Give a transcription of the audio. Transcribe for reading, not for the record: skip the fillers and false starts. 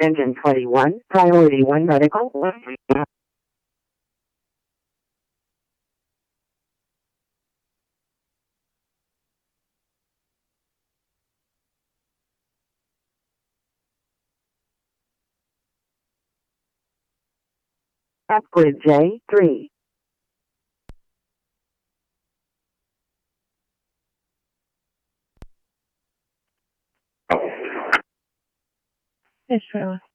Engine 21, Priority 1 Medical. Upgrade J3. Yes, Rose.